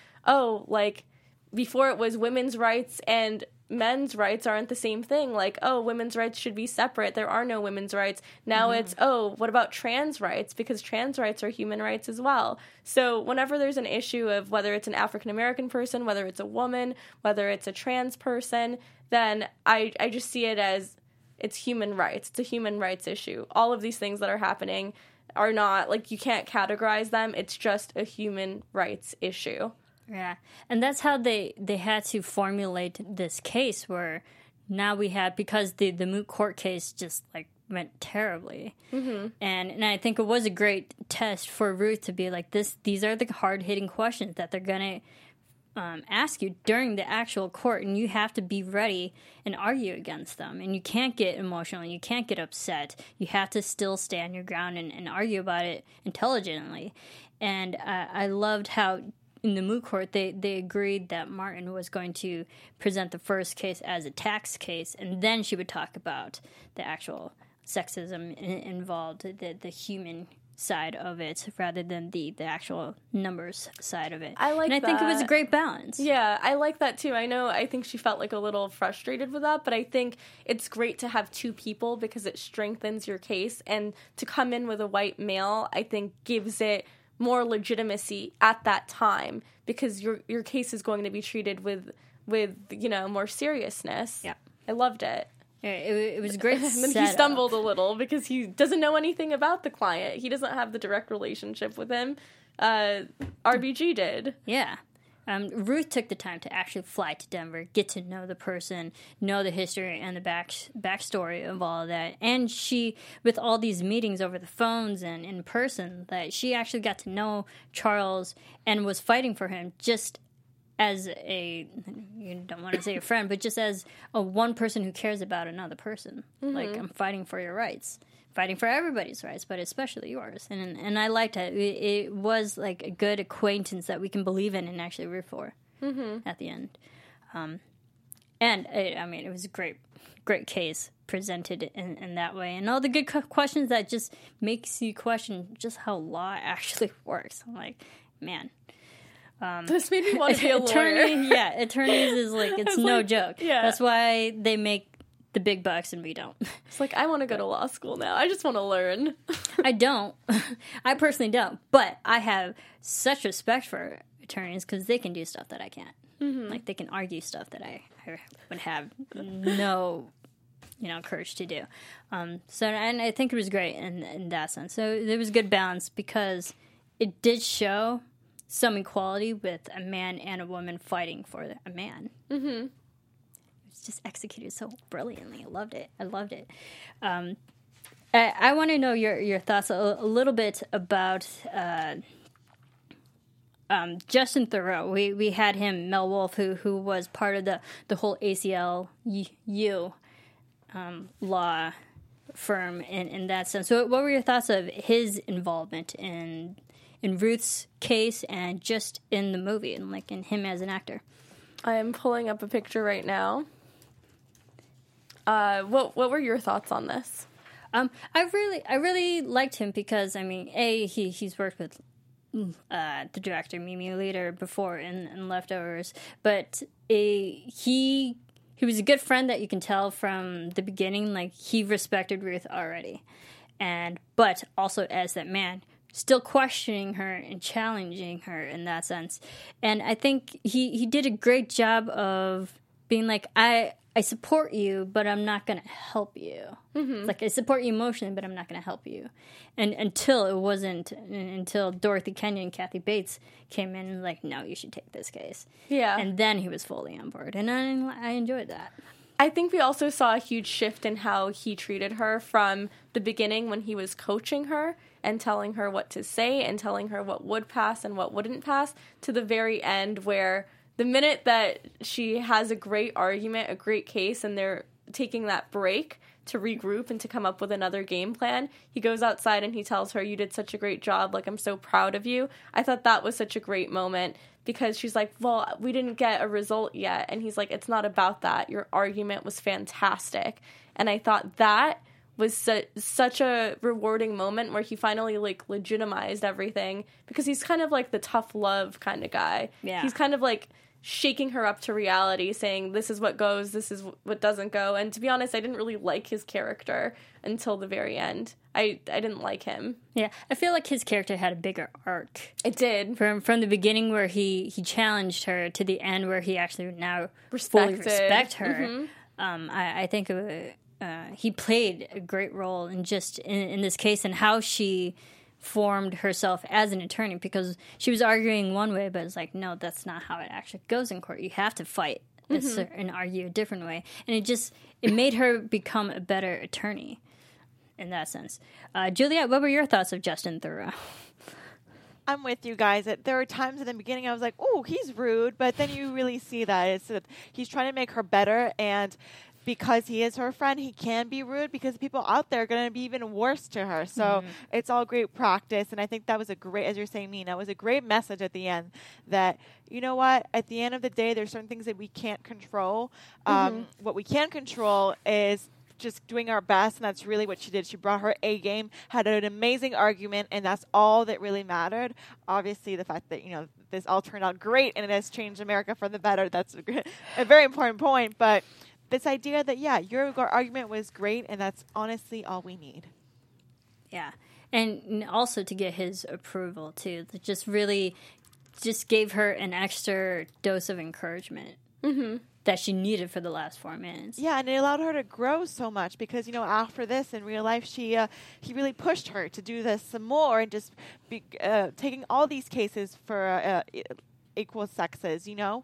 before it was women's rights and men's rights aren't the same thing. Women's rights should be separate. There are no women's rights. Now it's, what about trans rights? Because trans rights are human rights as well. So whenever there's an issue of whether it's an African-American person, whether it's a woman, whether it's a trans person, then I just see it as it's human rights. It's a human rights issue. All of these things that are happening are not, you can't categorize them. It's just a human rights issue. Yeah, and that's how they had to formulate this case where now we have, because the moot court case just, went terribly. Mm-hmm. And I think it was a great test for Ruth to be like, these are the hard-hitting questions that they're going to ask you during the actual court, and you have to be ready and argue against them. And you can't get emotional, you can't get upset. You have to still stand your ground and argue about it intelligently. And I loved how in the moot court they agreed that Martin was going to present the first case as a tax case, and then she would talk about the actual sexism involved, the human side of it, rather than the actual numbers side of it. I think it was a great balance. Yeah, I like that too. I think she felt a little frustrated with that, but I think it's great to have two people because it strengthens your case, and to come in with a white male, I think gives it more legitimacy at that time, because your case is going to be treated with more seriousness. Yeah. I loved it. Yeah, it was great. And then he stumbled a little because he doesn't know anything about the client. He doesn't have the direct relationship with him. RBG did. Yeah. Ruth took the time to actually fly to Denver, get to know the person, know the history and the backstory of all of that. And she, with all these meetings over the phones and in person, that she actually got to know Charles and was fighting for him just as you don't want to say a friend, but just as one person who cares about another person. Mm-hmm. I'm fighting for your rights. Fighting for everybody's rights, but especially yours. And I liked it. It was a good acquaintance that we can believe in and actually root for at the end. It was a great case presented in that way. And all the good questions that just makes you question just how law actually works. I'm like, man. This made me want to be a lawyer. Attorneys is it's no joke. Yeah. That's why they make the big bucks and we don't. It's I want to go to law school now. I just want to learn. I don't. I personally don't. But I have such respect for attorneys because they can do stuff that I can't. Mm-hmm. They can argue stuff that I would have no courage to do. And I think it was great in that sense. So there was good balance because it did show some equality with a man and a woman fighting for a man. Mm-hmm. It's just executed so brilliantly. I loved it. I want to know your thoughts a little bit about Justin Theroux. We had him, Mel Wolf, who was part of the whole ACLU law firm in that sense. So what were your thoughts of his involvement in Ruth's case and just in the movie and in him as an actor? I am pulling up a picture right now. What were your thoughts on this? I really liked him because he's worked with the director Mimi Leder before in Leftovers, but he was a good friend that you can tell from the beginning. He respected Ruth already, but also as that man, still questioning her and challenging her in that sense. And I think he did a great job of being I support you, but I'm not going to help you. It's like, I support you emotionally, but I'm not going to help you. And until Dorothy Kenyon and Kathy Bates came in and like, no, you should take this case. Yeah. And then he was fully on board. And I enjoyed that. I think we also saw a huge shift in how he treated her from the beginning when he was coaching her and telling her what to say and telling her what would pass and what wouldn't pass, to the very end where the minute that she has a great argument, a great case, and they're taking that break to regroup and to come up with another game plan, he goes outside and he tells her, you did such a great job, like, I'm so proud of you. I thought that was such a great moment, because she's like, well, we didn't get a result yet. And he's like, it's not about that. Your argument was fantastic. And I thought that was such a rewarding moment where he finally, like, legitimized everything, because he's kind of like the tough love kind of guy. Yeah. He's kind of like shaking her up to reality, saying, this is what goes, this is what doesn't go. And to be honest, I didn't really like his character until the very end. I didn't like him. Yeah, I feel like his character had a bigger arc. It did. From the beginning where he challenged her to the end where he actually now fully Respected. respect her. I think he played a great role in just in this case and how she formed herself as an attorney, because she was arguing one way, but it's like, no, that's not how it actually goes in court. You have to fight this and argue a different way. And it made her become a better attorney in that sense. Juliet, what were your thoughts of Justin Theroux? I'm with you guys. There were times in the beginning I was like, oh, he's rude. But then you really see that he's trying to make her better. And because he is her friend, he can be rude, because people out there are going to be even worse to her. So it's all great practice. And I think that was a great, as you're saying, Mina, was a great message at the end that, you know what, at the end of the day, there's certain things that we can't control. What we can control is just doing our best, and that's really what she did. She brought her A game, had an amazing argument, and that's all that really mattered. Obviously, the fact that, this all turned out great and it has changed America for the better, that's a very important point. But this idea that, your argument was great, and that's honestly all we need. Yeah. And also to get his approval, too. That just gave her an extra dose of encouragement that she needed for the last 4 minutes. Yeah, and it allowed her to grow so much, because, after this, in real life, he really pushed her to do this some more and just be taking all these cases for equal sexes,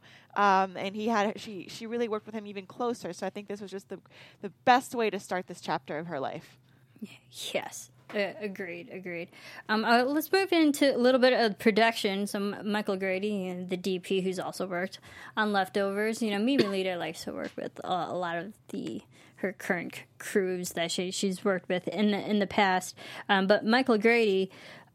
and she really worked with him even closer. So I think this was just the best way to start this chapter of her life. Yes. Agreed. Let's move into a little bit of production. So Michael Grady, the DP, who's also worked on Leftovers. Mimi Leder likes to work with a lot of her current crews that she's worked with in the past. But Michael Grady,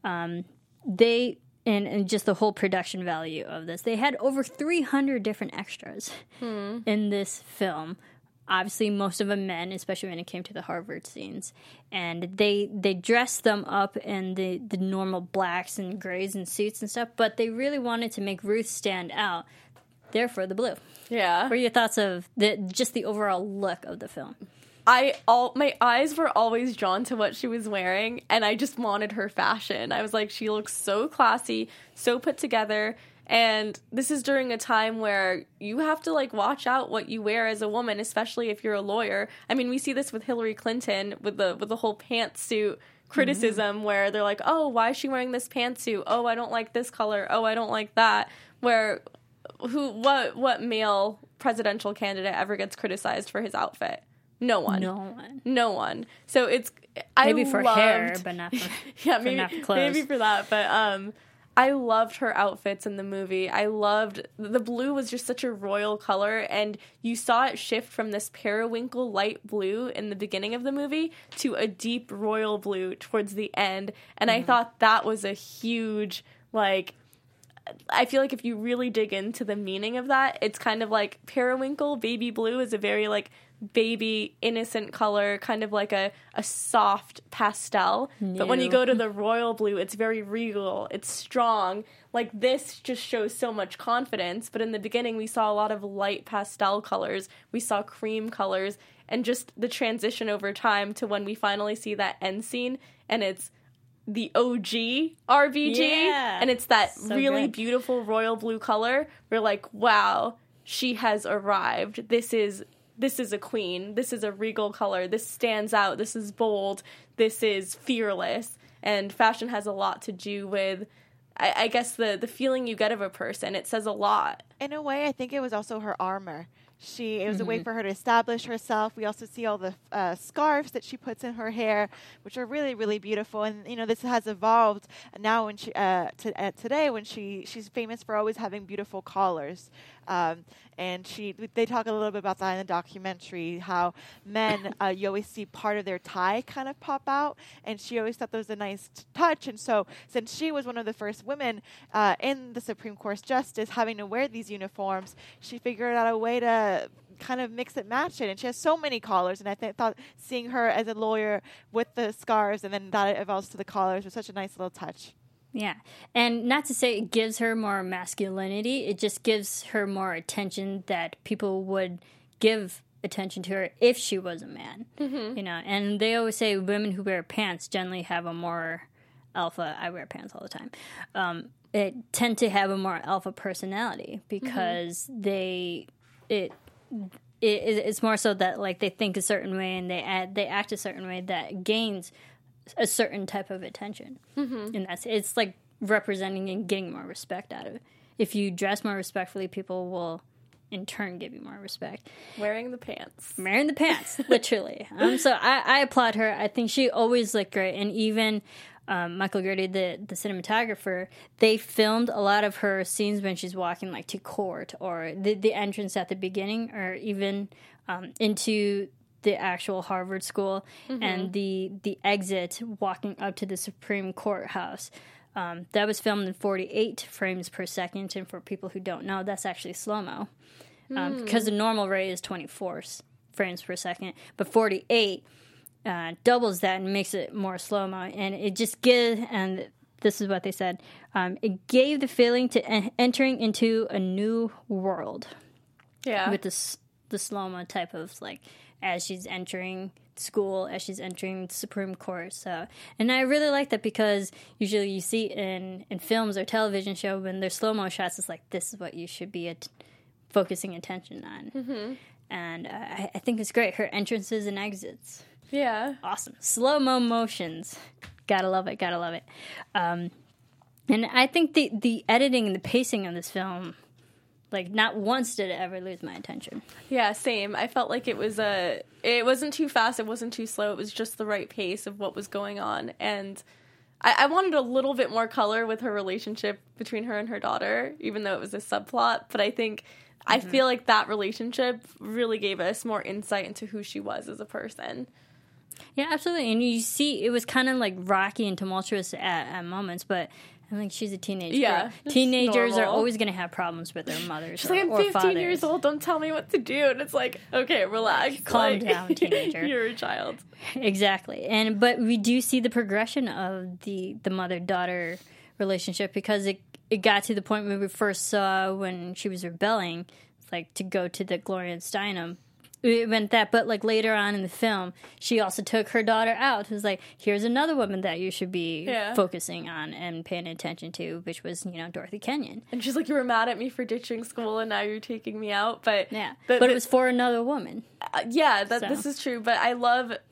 they and just the whole production value of this, they had over 300 different extras in this film. Obviously, most of them men, especially when it came to the Harvard scenes. And they dressed them up in the normal blacks and grays and suits and stuff, but they really wanted to make Ruth stand out. Therefore, the blue. Yeah. What are your thoughts of just the overall look of the film? My eyes were always drawn to what she was wearing, and I just wanted her fashion. I was like, she looks so classy, so put together. And this is during a time where you have to, watch out what you wear as a woman, especially if you're a lawyer. I mean, we see this with Hillary Clinton with the whole pantsuit criticism where they're like, oh, why is she wearing this pantsuit? Oh, I don't like this color. Oh, I don't like that. Where what male presidential candidate ever gets criticized for his outfit? No one. So it's maybe for hair, but not for not for clothes. Maybe for that, but I loved her outfits in the movie. I loved the blue was just such a royal color, and you saw it shift from this periwinkle light blue in the beginning of the movie to a deep royal blue towards the end. And I thought that was a huge, I feel like if you really dig into the meaning of that, it's kind of like periwinkle, baby blue is a very baby innocent color, kind of like a soft pastel. But when you go to the royal blue, it's very regal, it's strong. This just shows so much confidence. But in the beginning, we saw a lot of light pastel colors, we saw cream colors, and just the transition over time to when we finally see that end scene and it's the OG RBG, and it's that so really beautiful royal blue color. We're like, wow, she has arrived. This is this is a queen, this is a regal color, this stands out, this is bold, this is fearless. And fashion has a lot to do with, I guess, the feeling you get of a person. It says a lot. In a way, I think it was also her armor. It was a way for her to establish herself. We also see all the scarves that she puts in her hair, which are really, really beautiful. And this has evolved now when today when she's famous for always having beautiful collars. And they talk a little bit about that in the documentary. How men you always see part of their tie kind of pop out, and she always thought that was a nice touch. And so, since she was one of the first women in the Supreme Court Justice having to wear these uniforms, she figured out a way to kind of mix it, match it, and she has so many collars. And I thought seeing her as a lawyer with the scarves, and then that evolves to the collars, was such a nice little touch. Yeah, and not to say it gives her more masculinity, it just gives her more attention that people would give attention to her if she was a man. And they always say women who wear pants generally have a more alpha. I wear pants all the time. It tend to have a more alpha personality because it's more so that like they think a certain way and they act a certain way that gains a certain type of attention. And it's like representing and getting more respect out of it. If you dress more respectfully, people will in turn give you more respect. Wearing the pants, literally. So I applaud her. I think she always looked great. And even Michael Gertie, the cinematographer, they filmed a lot of her scenes when she's walking like to court, or the entrance at the beginning, or even into the actual Harvard School, and the exit walking up to the Supreme Courthouse. That was filmed in 48 frames per second, and for people who don't know, that's actually slow-mo. Because the normal rate is 24 frames per second, but 48 doubles that and makes it more slow-mo, and it just gives, and this is what they said, it gave the feeling to entering into a new world. Yeah. With the slow-mo type of, like, as she's entering school, as she's entering the Supreme Court. So, and I really like that because usually you see in films or television show when there's slow-mo shots, it's like, this is what you should be focusing attention on. And I think it's great. Her entrances and exits. Yeah. Awesome. Slow-mo motions. Gotta love it. And I think the editing and the pacing of this film, like, not once did it ever lose my attention. Yeah, same. I felt like it wasn't too fast, it wasn't too slow, it was just the right pace of what was going on. And I wanted a little bit more color with her relationship between her and her daughter, even though it was a subplot. But I feel like that relationship really gave us more insight into who she was as a person. Yeah, absolutely. And you see, it was kind of like rocky and tumultuous at moments, but I think she's a teenager. Yeah. Teenagers normal. are always going to have problems with their mothers She's or, like, I'm or 15 fathers. years old, don't tell me what to do. And it's like, okay, relax. Calm down, teenager. You're a child. Exactly. But we do see the progression of the mother-daughter relationship, because it got to the point where we first saw when she was rebelling, like, to go to the Gloria Steinem. It went that, but like later on in the film, she also took her daughter out. It was like, here's another woman that you should be focusing on and paying attention to, which was, Dorothy Kenyon. And she's like, you were mad at me for ditching school and now you're taking me out. But yeah, but it was for another woman. This is true. But I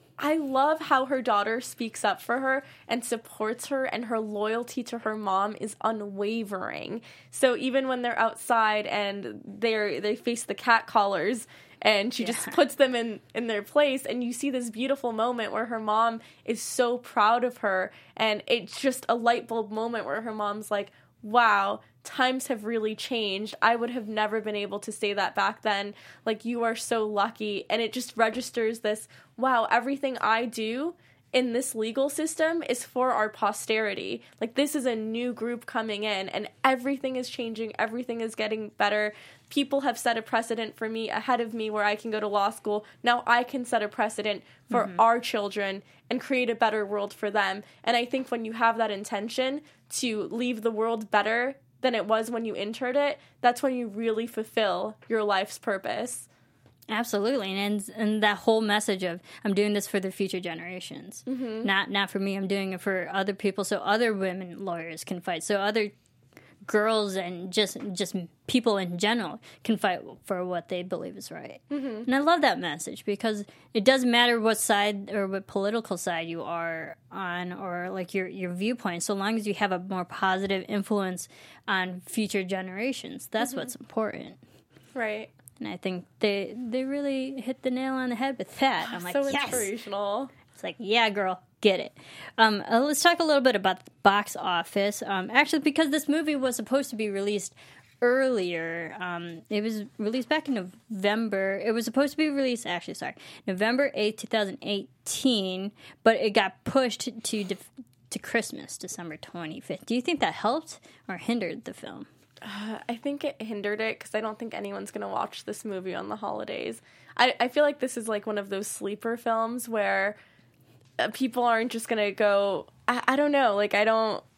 love how her daughter speaks up for her and supports her, and her loyalty to her mom is unwavering. So even when they're outside and they face the cat collars, and she just puts them in their place, and you see this beautiful moment where her mom is so proud of her, and it's just a light bulb moment where her mom's like, wow, times have really changed. I would have never been able to say that back then. Like, you are so lucky. And it just registers this, wow, everything I do in this legal system is for our posterity. Like, this is a new group coming in, and everything is changing. Everything is getting better. People have set a precedent for me ahead of me where I can go to law school. Now I can set a precedent for our children and create a better world for them. And I think when you have that intention to leave the world better than it was when you entered it, that's when you really fulfill your life's purpose. Absolutely, and that whole message of, I'm doing this for the future generations, not for me. I'm doing it for other people, so other women lawyers can fight, so other girls and just people in general can fight for what they believe is right. Mm-hmm. And I love that message because it doesn't matter what side or what political side you are on or like your viewpoint, so long as you have a more positive influence on future generations. That's what's important. Right. And I think they really hit the nail on the head with that. I'm like, so yes! inspirational. It's like, yeah, girl, get it. Let's talk a little bit about the box office. Actually, because this movie was supposed to be released earlier. It was released back in November. It was supposed to be released, November 8th, 2018, but it got pushed to Christmas, December 25th. Do you think that helped or hindered the film? I think it hindered it because I don't think anyone's going to watch this movie on the holidays. I feel like this is like one of those sleeper films where people aren't just going to go, I don't know, like I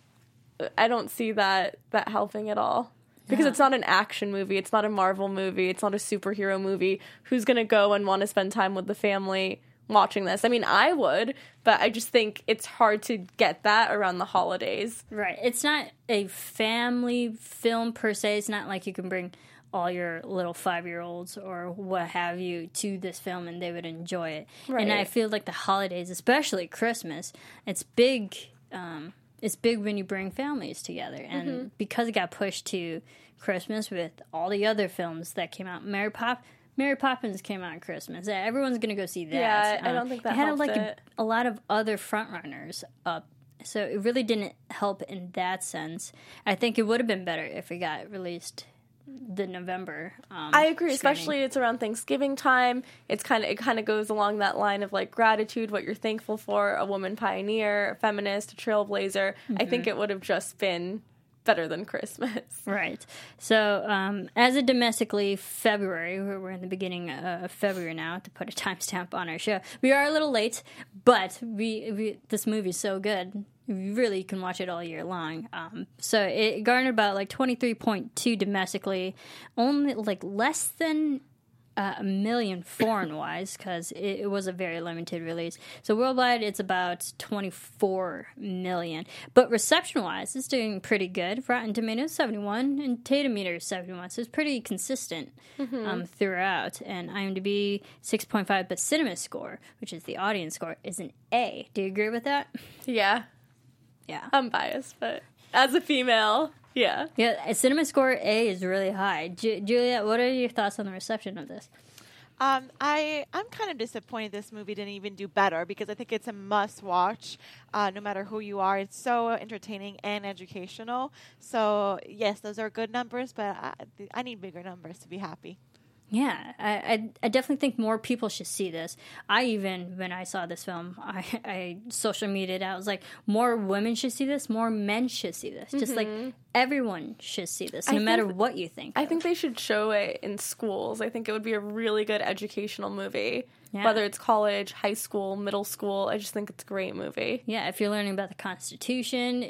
don't see that helping at all. Because it's not an action movie, it's not a Marvel movie, it's not a superhero movie. Who's going to go and want to spend time with the family watching this? I mean, I would, but I just think it's hard to get that around the holidays. Right. It's not a family film per se. It's not like you can bring all your little 5-year-olds or what have you to this film and they would enjoy it. Right. And I feel like the holidays, especially Christmas, it's big. It's big when you bring families together. And because it got pushed to Christmas with all the other films that came out, Mary Poppins came out on Christmas. Everyone's going to go see that. Yeah, I don't think that helped it. Had a lot of other frontrunners up. So it really didn't help in that sense. I think it would have been better if it got released the November. I agree, screening. especially it's around Thanksgiving time. It kind of goes along that line of like gratitude, what you're thankful for, a woman pioneer, a feminist, a trailblazer. I think it would have just been better than Christmas. Right. So as a domestically February, we're in the beginning of February now to put a timestamp on our show. We are a little late, but this movie's so good. You really can watch it all year long. So it garnered about like 23.2 domestically, only like less than a million foreign-wise because it was a very limited release. So worldwide, it's about 24 million. But reception-wise, it's doing pretty good. Rotten Tomatoes, 71, and Tomatometer, 71. So it's pretty consistent throughout. And IMDb, 6.5, but CinemaScore, which is the audience score, is an A. Do you agree with that? Yeah. Yeah. I'm biased, but as a female, yeah. Yeah, a CinemaScore A is really high. Juliet, what are your thoughts on the reception of this? I'm kind of disappointed this movie didn't even do better because I think it's a must-watch no matter who you are. It's so entertaining and educational. So, yes, those are good numbers, but I need bigger numbers to be happy. Yeah, I definitely think more people should see this. When I saw this film, I social media'd out. I was like, more women should see this, more men should see this. Just like everyone should see this, no matter what you think. I think they should show it in schools. I think it would be a really good educational movie. Yeah. Whether it's college, high school, middle school, I just think it's a great movie. Yeah, if you're learning about the Constitution,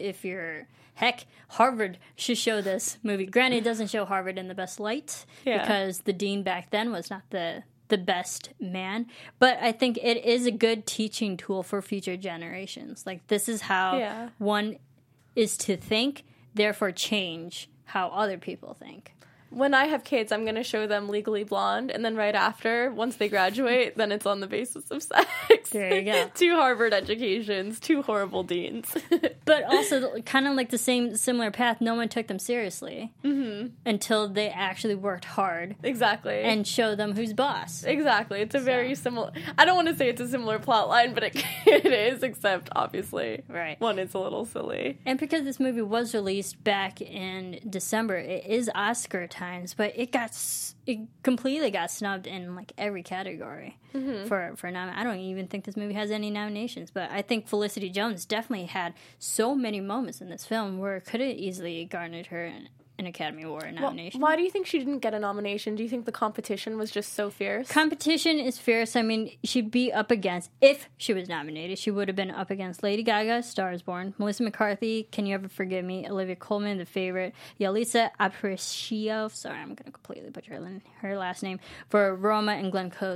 heck, Harvard should show this movie. Granted, it doesn't show Harvard in the best light because the dean back then was not the best man. But I think it is a good teaching tool for future generations. Like, this is how one is to think, therefore change how other people think. When I have kids, I'm going to show them Legally Blonde, and then right after, once they graduate, then it's on the basis of sex. There you go. 2 Harvard educations, 2 horrible deans. But also, kind of like the similar path, no one took them seriously until they actually worked hard. Exactly. And show them who's boss. Exactly. It's a very similar... I don't want to say it's a similar plot line, but it is, except, obviously, one is a little silly. And because this movie was released back in December, it is Oscar times, but it completely got snubbed in like every category for I don't even think this movie has any nominations, but I think Felicity Jones definitely had so many moments in this film where it could have easily garnered her an Academy Award nomination. Why do you think she didn't get a nomination? Do you think the competition was just so fierce? Competition is fierce. I mean, she'd be up against, if she was nominated, she would have been up against Lady Gaga, Star is Born, Melissa McCarthy, Can You Ever Forgive Me, Olivia Colman, The Favorite, Yalitza Aparicio, sorry, I'm going to completely butcher her last name, for Roma, and Glenn Close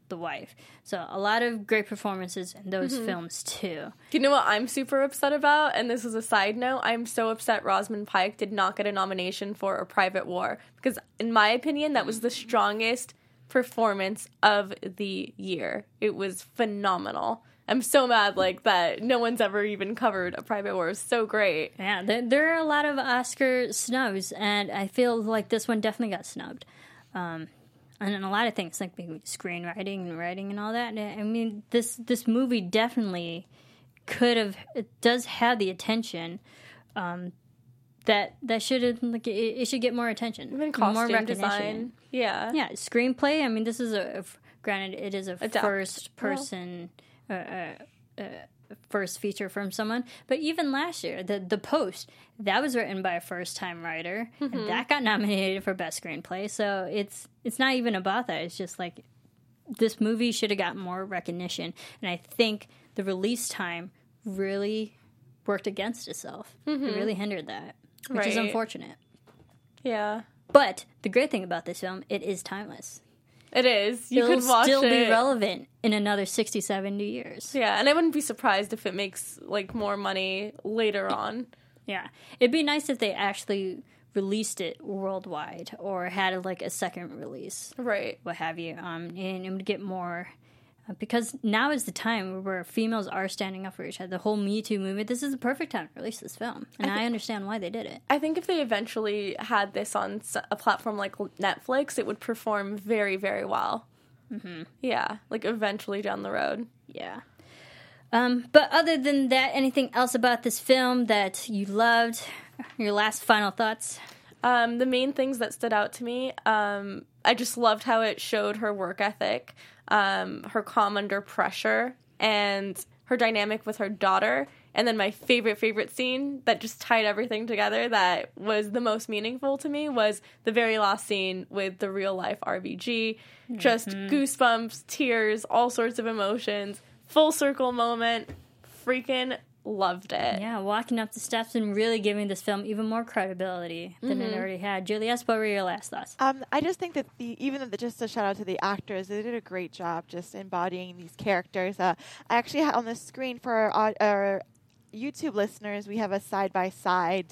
the wife. So a lot of great performances in those films too. You know what I'm super upset about? And this is a side note. I'm so upset Rosamund Pike did not get a nomination for A Private War. Because in my opinion, that was the strongest performance of the year. It was phenomenal. I'm so mad that no one's ever even covered A Private War. It was so great. Yeah, there are a lot of Oscar snubs, and I feel like this one definitely got snubbed. And then a lot of things, like maybe screenwriting and writing and all that. I mean, this movie definitely it does have the attention that should have, it should get more attention. Even costume more recognition. design. Yeah. Yeah, screenplay. I mean, this is granted, it is a first person, first feature from someone. But even last year, the Post, that was written by a first time writer, and that got nominated for best screenplay. So it's not even about that. It's just like this movie should have gotten more recognition, and I think the release time really worked against itself. It really hindered that, which is unfortunate. Yeah. But the great thing about this film, it is timeless. It is. You It'll could watch still it. be relevant in another 60, 70 years. Yeah, and I wouldn't be surprised if it makes more money later on. Yeah. It'd be nice if they actually released it worldwide or had a second release. Right. What have you. And it would get more... because now is the time where females are standing up for each other. The whole Me Too movement, this is the perfect time to release this film. And I understand why they did it. I think if they eventually had this on a platform like Netflix, it would perform very, very well. Mm-hmm. Yeah, eventually down the road. Yeah. But other than that, anything else about this film that you loved? Your last final thoughts? The main things that stood out to me, I just loved how it showed her work ethic, her calm under pressure, and her dynamic with her daughter. And then my favorite scene that just tied everything together that was the most meaningful to me was the very last scene with the real life RBG. Just goosebumps, tears, all sorts of emotions. Full circle moment. Freaking loved it. Yeah, walking up the steps and really giving this film even more credibility than it already had. Juliet, what were your last thoughts? I just think that just a shout out to the actors, they did a great job just embodying these characters. I actually had on the screen for our YouTube listeners, we have a side-by-side.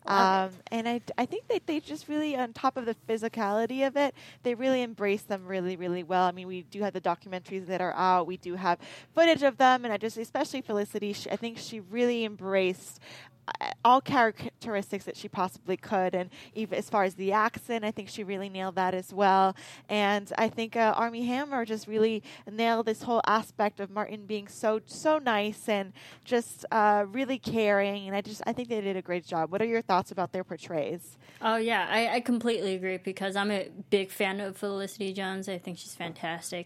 And I think that they just really, on top of the physicality of it, they really embrace them really, really well. I mean, we do have the documentaries that are out. We do have footage of them. And especially Felicity, I think she really embraced all characteristics that she possibly could. And even as far as the accent, I think she really nailed that as well. And I think Armie Hammer just really nailed this whole aspect of Martin being so nice and just really caring. And I think they did a great job. What are your thoughts about their portrays? Oh, yeah, I completely agree because I'm a big fan of Felicity Jones. I think she's fantastic.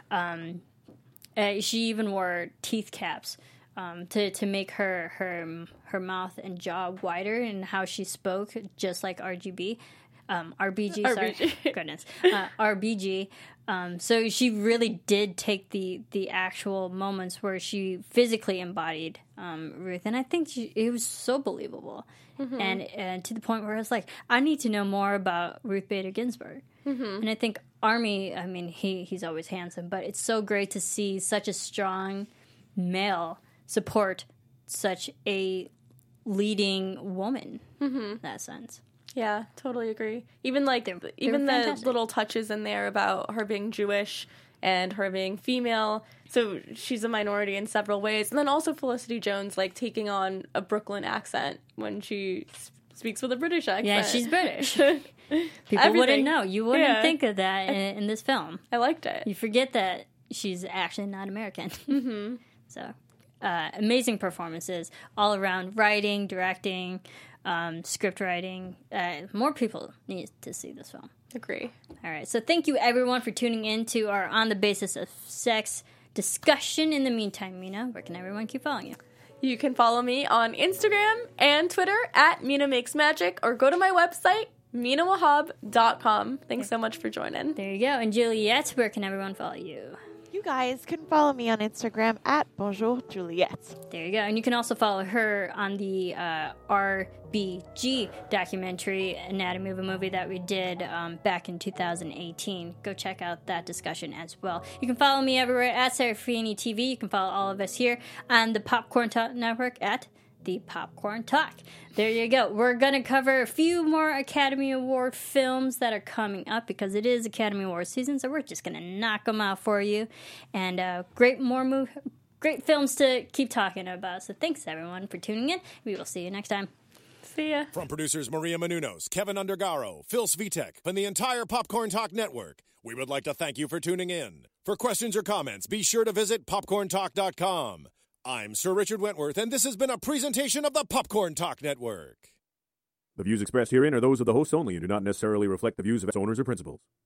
She even wore teeth caps to make her mouth and jaw wider, and how she spoke just like RBG. Sorry, goodness, RBG. So she really did take the actual moments where she physically embodied Ruth, and I think it was so believable, and to the point where I was like, I need to know more about Ruth Bader Ginsburg. And I think Armie, I mean, he's always handsome, but it's so great to see such a strong male support such a leading woman in that sense. Yeah, totally agree. Even even the little touches in there about her being Jewish and her being female, so she's a minority in several ways. And then also Felicity Jones taking on a Brooklyn accent when she speaks with a British accent. Yeah, she's British. People wouldn't know. You wouldn't think of that in this film. I liked it. You forget that she's actually not American. So, amazing performances all around, writing, directing, script writing. More people need to see this film. Agree. All right. So thank you, everyone, for tuning in to our On the Basis of Sex discussion. In the meantime, Mina, where can everyone keep following you? You can follow me on Instagram and Twitter at Mina Makes Magic, or go to my website, minawahab.com. Thanks so much for joining. There you go. And Juliet, where can everyone follow you? You guys can follow me on Instagram at Bonjour Juliette. There you go. And you can also follow her on the RBG documentary, Anatomy of a Movie, that we did back in 2018. Go check out that discussion as well. You can follow me everywhere at Serafini TV. You can follow all of us here on the Popcorn Talk Network at The Popcorn Talk. There you go. We're going to cover a few more Academy Award films that are coming up because it is Academy Award season, so we're just going to knock them out for you. And great films to keep talking about. So thanks, everyone, for tuning in. We will see you next time. See ya. From producers Maria Menounos, Kevin Undergaro, Phil Svitek, and the entire Popcorn Talk Network, we would like to thank you for tuning in. For questions or comments, be sure to visit popcorntalk.com. I'm Sir Richard Wentworth, and this has been a presentation of the Popcorn Talk Network. The views expressed herein are those of the hosts only and do not necessarily reflect the views of its owners or principals.